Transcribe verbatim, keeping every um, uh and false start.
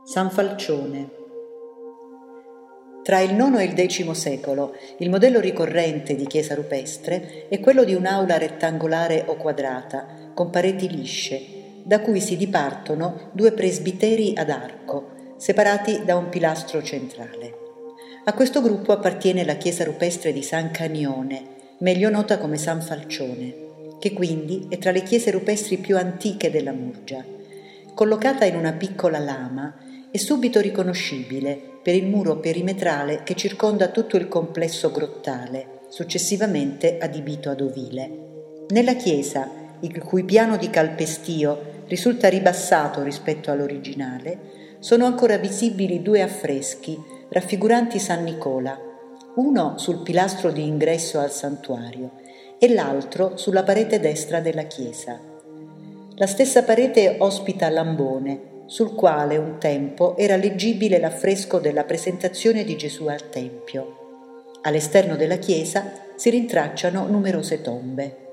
San Falcione. Tra il nono e il decimo secolo, il modello ricorrente di chiesa rupestre è quello di un'aula rettangolare o quadrata, con pareti lisce, da cui si dipartono due presbiteri ad arco, separati da un pilastro centrale. A questo gruppo appartiene la chiesa rupestre di San Canione, meglio nota come San Falcione, che quindi è tra le chiese rupestri più antiche della Murgia. Collocata in una piccola lama, è subito riconoscibile per il muro perimetrale che circonda tutto il complesso grottale, successivamente adibito ad ovile. Nella chiesa, il cui piano di calpestio risulta ribassato rispetto all'originale, sono ancora visibili due affreschi raffiguranti San Nicola, uno sul pilastro di ingresso al santuario e l'altro sulla parete destra della chiesa. La stessa parete ospita l'ambone, sul quale un tempo era leggibile l'affresco della presentazione di Gesù al Tempio. All'esterno della chiesa si rintracciano numerose tombe.